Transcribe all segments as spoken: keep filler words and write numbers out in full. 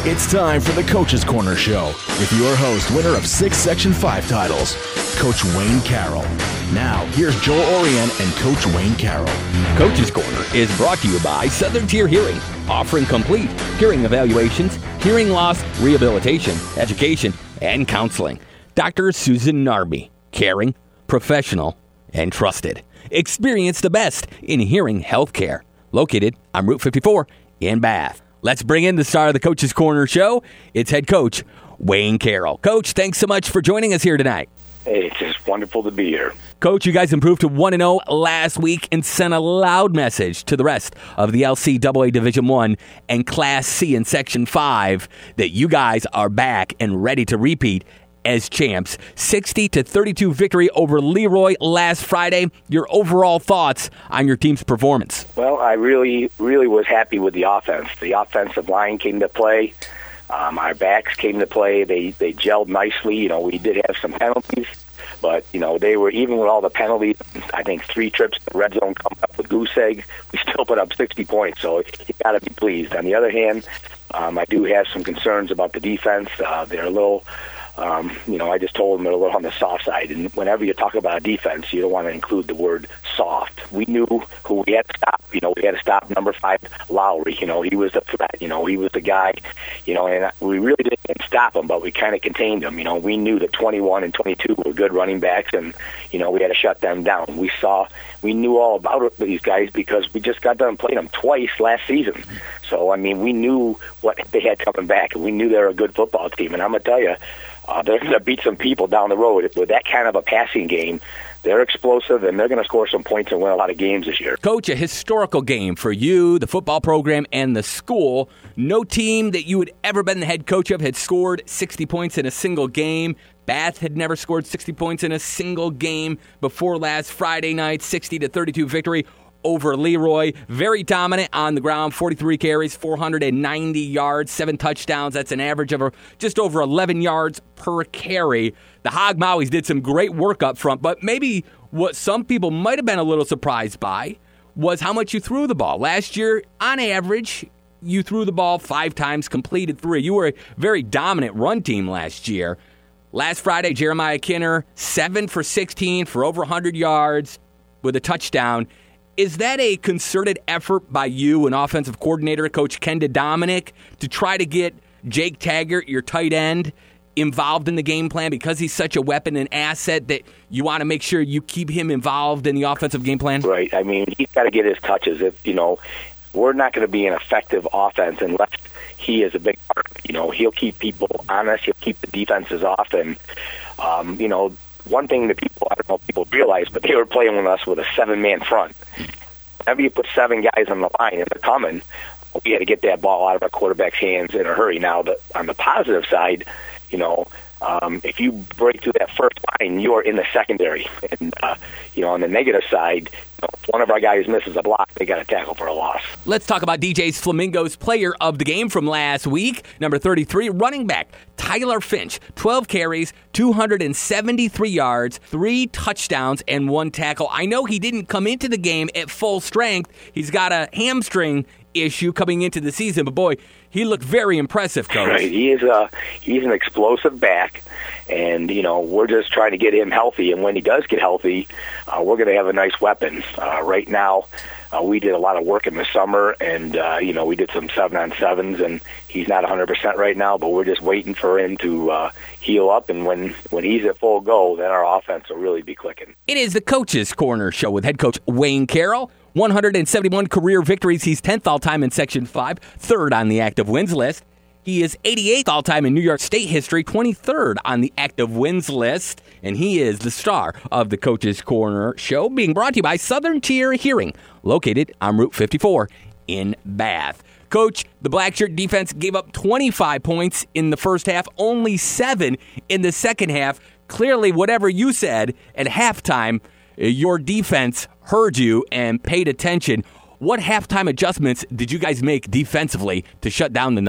It's time for the Coach's Corner Show with your host, winner of six Section five titles, Coach Wayne Carroll. Now, here's Joel Orion and Coach Wayne Carroll. Coach's Corner is brought to you by Southern Tier Hearing, offering complete hearing evaluations, hearing loss, rehabilitation, education, and counseling. Doctor Susan Narby, caring, professional, and trusted. Experience the best in hearing health care. Located on Route fifty-four in Bath. Let's bring in the star of the Coach's Corner Show. It's head coach Wayne Carroll. Coach, thanks so much for joining us here tonight. Hey, it's just wonderful to be here. Coach, you guys improved to one and oh last week and sent a loud message to the rest of the L C double A Division One and Class C in Section five that you guys are back and ready to repeat as champs. sixty to thirty-two victory over Leroy last Friday. Your overall thoughts on your team's performance? Well, I really, really was happy with the offense. The offensive line came to play. Um, our backs came to play. They they gelled nicely. You know, we did have some penalties, but, you know, they were, even with all the penalties, I think three trips to the red zone coming up with goose egg, we still put up sixty points, so you got to be pleased. On the other hand, um, I do have some concerns about the defense. Uh, they're a little... Um, you know, I just told them they're a little on the soft side. And whenever you talk about defense, you don't want to include the word soft. We knew who we had to stop. You know, we had to stop number five, Lowry. You know, he was the threat. You know, he was the guy. You know, and we really didn't stop him, but we kind of contained him. You know, we knew that twenty-one and twenty-two were good running backs, and, you know, we had to shut them down. We saw, we knew all about these guys because we just got done playing them twice last season. So, I mean, we knew what they had coming back, and we knew they were a good football team. And I'm going to tell you, Uh, they're going to beat some people down the road. With that kind of a passing game, they're explosive, and they're going to score some points and win a lot of games this year. Coach, a historical game for you, the football program, and the school. No team that you had ever been the head coach of had scored sixty points in a single game. Bath had never scored sixty points in a single game before last Friday night, sixty to thirty-two victory over Leroy. Very dominant on the ground, forty-three carries, four hundred ninety yards, seven touchdowns. That's an average of just over eleven yards per carry. The Hog Maui's did some great work up front, but maybe what some people might have been a little surprised by was how much you threw the ball. Last year, on average, you threw the ball five times, completed three. You were a very dominant run team last year. Last Friday, Jeremiah Kinner, seven for sixteen for over one hundred yards with a touchdown. Is that a concerted effort by you and offensive coordinator, Coach Kenda Dominic, to try to get Jake Taggart, your tight end, involved in the game plan because he's such a weapon and asset that you want to make sure you keep him involved in the offensive game plan? Right. I mean, he's got to get his touches. If, you know, we're not going to be an effective offense unless he is a big part. You know, he'll keep people honest. He'll keep the defenses off. And, um, you know, one thing that people, I don't know if people realize, but they were playing with us with a seven-man front. Whenever you put seven guys on the line and they're coming, we had to get that ball out of our quarterback's hands in a hurry. Now, the, on the positive side, you know, um, if you break through that first line, you are in the secondary. And, uh, you know, on the negative side, you know, if one of our guys misses a block, they got to tackle for a loss. Let's talk about D J's Flamingos player of the game from last week. Number thirty-three, running back Tyler Finch, twelve carries, two hundred seventy-three yards, three touchdowns, and one tackle. I know he didn't come into the game at full strength. He's got a hamstring issue coming into the season, but boy, he looked very impressive, Coach. Right. He is a, he's an explosive back, and, you know, we're just trying to get him healthy, and when he does get healthy, uh, we're going to have a nice weapon. Uh, right now, uh, we did a lot of work in the summer, and, uh, you know, we did some seven-on-sevens, and he's not one hundred percent right now, but we're just waiting for him to uh, heal up, and when, when he's at full go, then our offense will really be clicking. It is the Coach's Corner Show with head coach Wayne Carroll. one hundred seventy-one career victories. He's tenth all-time in Section five, third on the active wins list. He is eighty-eighth all-time in New York State history, twenty-third on the active wins list, and he is the star of the Coach's Corner Show, being brought to you by Southern Tier Hearing, located on Route fifty-four in Bath. Coach, the black shirt defense gave up twenty-five points in the first half, only seven in the second half. Clearly, whatever you said at halftime, your defense heard you and paid attention. What halftime adjustments did you guys make defensively to shut down the Knights?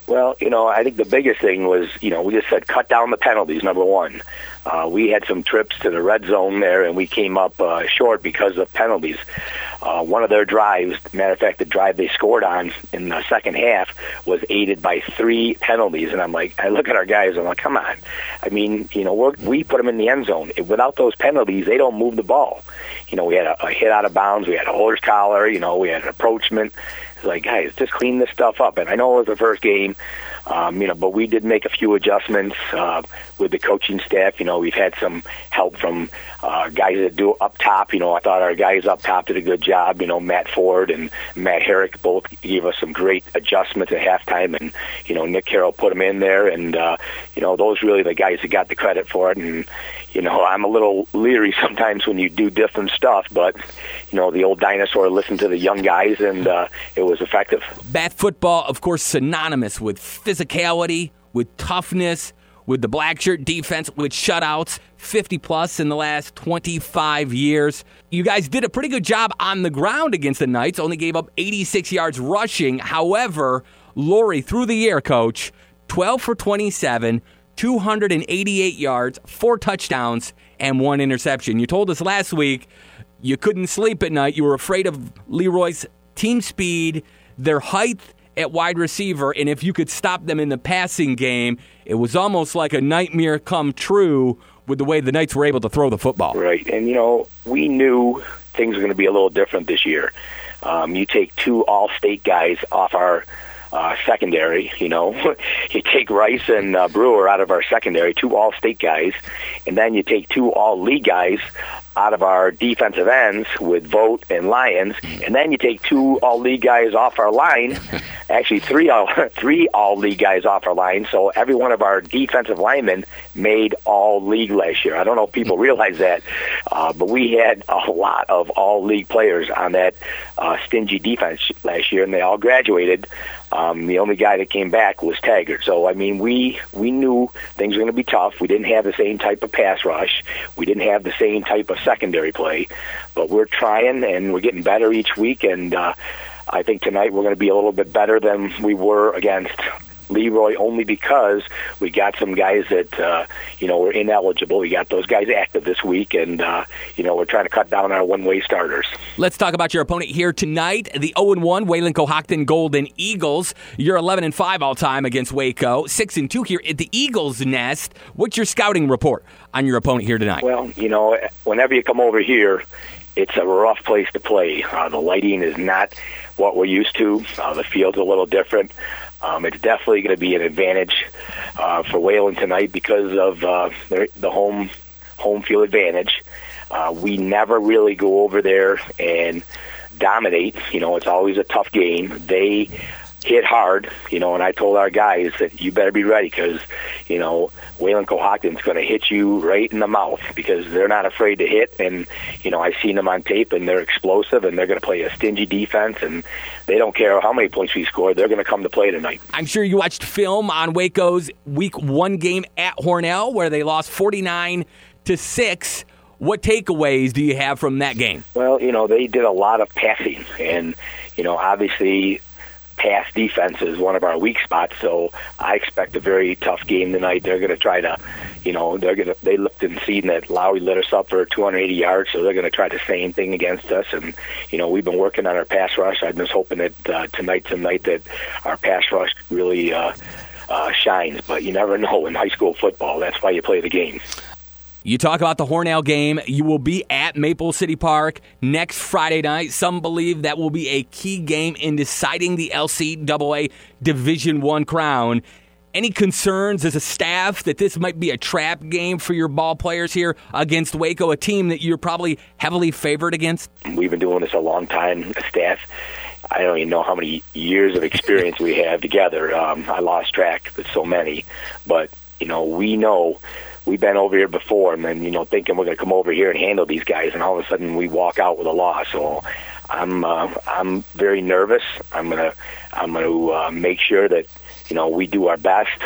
Well, you know, I think the biggest thing was, you know, we just said cut down the penalties, number one. Uh, we had some trips to the red zone there, and we came up uh, short because of penalties. Uh, one of their drives, matter of fact, the drive they scored on in the second half was aided by three penalties. And I'm like, I look at our guys, and I'm like, come on. I mean, you know, we're, we put them in the end zone. Without those penalties, they don't move the ball. You know, we had a, a hit out of bounds. We had a horse collar. You know, we had an approachment. It's like, guys, just clean this stuff up. And I know it was the first game, um, you know, but we did make a few adjustments uh, with the coaching staff. You know, we've had some help from uh, guys that do up top. You know, I thought our guys up top did a good job. You know, Matt Ford and Matt Herrick both gave us some great adjustments at halftime. And, you know, Nick Carroll put them in there. And, uh, you know, those really the guys that got the credit for it. And, you know, I'm a little leery sometimes when you do different stuff, but, you know, the old dinosaur listened to the young guys, and uh, it was effective. Bath football, of course, synonymous with physicality, with toughness, with the black shirt defense, with shutouts, fifty plus in the last twenty-five years. You guys did a pretty good job on the ground against the Knights, only gave up eighty-six yards rushing. However, Laurie, through the air, Coach, twelve for twenty-seven, two hundred eighty-eight yards, four touchdowns, and one interception. You told us last week you couldn't sleep at night. You were afraid of Leroy's team speed, their height at wide receiver, and if you could stop them in the passing game, it was almost like a nightmare come true with the way the Knights were able to throw the football. Right, and, you know, we knew things were going to be a little different this year. Um, you take two all-state guys off our Uh, secondary, you know. You take Rice and uh, Brewer out of our secondary, two all-state guys, and then you take two all-league guys out of our defensive ends with Vogt and Lyons, and then you take two all-league guys off our line, actually three all three all-league guys off our line, so every one of our defensive linemen made all-league last year. I don't know if people realize that, uh, but we had a lot of all-league players on that uh, stingy defense last year, and they all graduated. Um, the only guy that came back was Taggart. So, I mean, we we knew things were going to be tough. We didn't have the same type of pass rush. We didn't have the same type of secondary play. But we're trying, and we're getting better each week. And uh, I think tonight we're going to be a little bit better than we were against Leroy, only because we got some guys that, uh, you know, were ineligible. We got those guys active this week, and, uh, you know, we're trying to cut down our one-way starters. Let's talk about your opponent here tonight, the oh and one Wayland Cohocton Golden Eagles. You're eleven and five all-time against Waco, six and two here at the Eagles' Nest. What's your scouting report on your opponent here tonight? Well, you know, whenever you come over here, it's a rough place to play. Uh, the lighting is not what we're used to. Uh, the field's a little different. Um, it's definitely going to be an advantage uh, for Wayland tonight because of uh, the, the home home field advantage. Uh, we never really go over there and dominate. You know, it's always a tough game. They hit hard, you know, and I told our guys that you better be ready because, you know, Wayland Cohocton's going to hit you right in the mouth because they're not afraid to hit. And, you know, I've seen them on tape, and they're explosive, and they're going to play a stingy defense, and they don't care how many points we score. They're going to come to play tonight. I'm sure you watched film on Waco's week one game at Hornell where they lost forty-nine to six. What takeaways do you have from that game? Well, you know, they did a lot of passing, and, you know, obviously pass defense is one of our weak spots, so I expect a very tough game tonight. They're going to try to, you know, they're going to, they looked and seen that Lowry lit us up for two hundred eighty yards, so they're going to try the same thing against us. And, you know, we've been working on our pass rush. I'm just hoping that uh, tonight's a night that our pass rush really uh, uh, shines, but you never know in high school football. That's why you play the game. You talk about the Hornell game. You will be at Maple City Park next Friday night. Some believe that will be a key game in deciding the L C A A Division One crown. Any concerns as a staff that this might be a trap game for your ball players here against Waco, a team that you're probably heavily favored against? We've been doing this a long time, a staff. I don't even know how many years of experience we have together. Um, I lost track. There's so many. But, you know, we know we've been over here before, and then, you know, thinking we're going to come over here and handle these guys, and all of a sudden we walk out with a loss. So I'm uh, I'm very nervous. I'm gonna I'm gonna uh, make sure that, you know, we do our best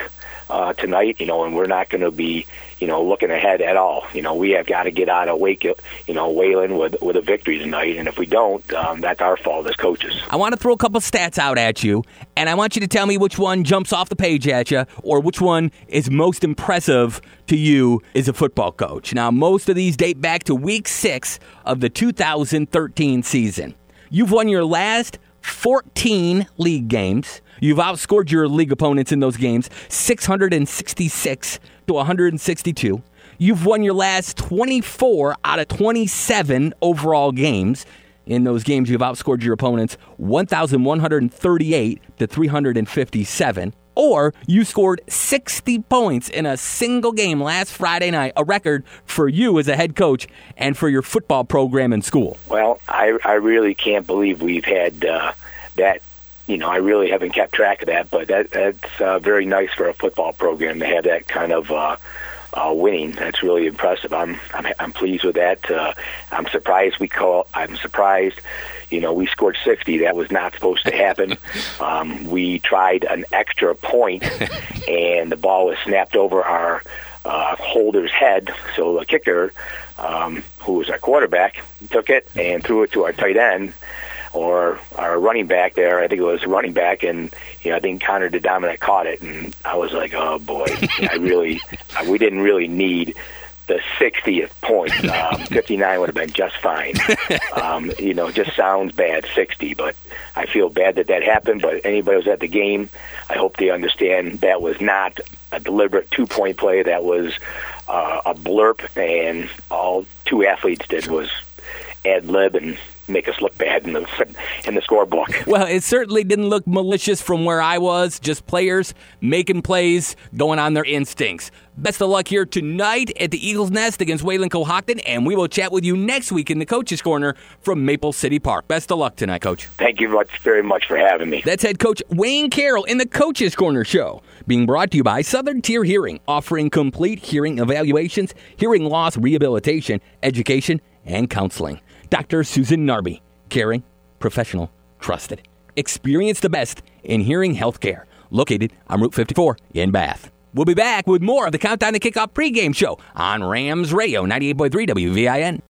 uh, tonight, you know, and we're not going to be, you know, looking ahead at all. You know, we have got to get out of Wake, you know, Wayland with with a victory tonight, and if we don't, um, that's our fault as coaches. I want to throw a couple stats out at you, and I want you to tell me which one jumps off the page at you, or which one is most impressive to you as a football coach. Now, most of these date back to week six of the two thousand thirteen season. You've won your last fourteen league games. You've outscored your league opponents in those games six hundred sixty-six to one hundred sixty-two. You've won your last twenty-four out of twenty-seven overall games. In those games, you've outscored your opponents one thousand one hundred thirty-eight to three hundred fifty-seven. Or you scored sixty points in a single game last Friday night, a record for you as a head coach and for your football program in school. Well, I, I really can't believe we've had uh, that. You know, I really haven't kept track of that, but that, that's uh, very nice for a football program to have that kind of uh, uh, winning. That's really impressive. I'm I'm, I'm pleased with that. Uh, I'm surprised we call. I'm surprised. You know, we scored sixty. That was not supposed to happen. Um, we tried an extra point, and the ball was snapped over our uh, holder's head. So the kicker, um, who was our quarterback, took it and threw it to our tight end. Or our running back there, I think it was a running back, and you know, I think Connor DeDominic caught it, and I was like, oh boy, I really, we didn't really need the sixtieth point. Um, fifty-nine would have been just fine. Um, you know, it just sounds bad, sixty, but I feel bad that that happened. But anybody who was at the game, I hope they understand that was not a deliberate two-point play. That was uh, a blurb, and all two athletes did was ad lib and make us look bad in the in the scorebook. Well, it certainly didn't look malicious from where I was. Just players making plays, going on their instincts. Best of luck here tonight at the Eagles Nest against Wayland Cohocton, and we will chat with you next week in the Coach's Corner from Maple City Park. Best of luck tonight, Coach. Thank you much, very much for having me. That's head coach Wayne Carroll in the Coach's Corner show, being brought to you by Southern Tier Hearing, offering complete hearing evaluations, hearing loss rehabilitation, education, and counseling. Doctor Susan Narby, caring, professional, trusted. Experience the best in hearing health care. Located on Route fifty-four in Bath. We'll be back with more of the Countdown to Kickoff pregame show on Rams Radio ninety-eight point three W V I N.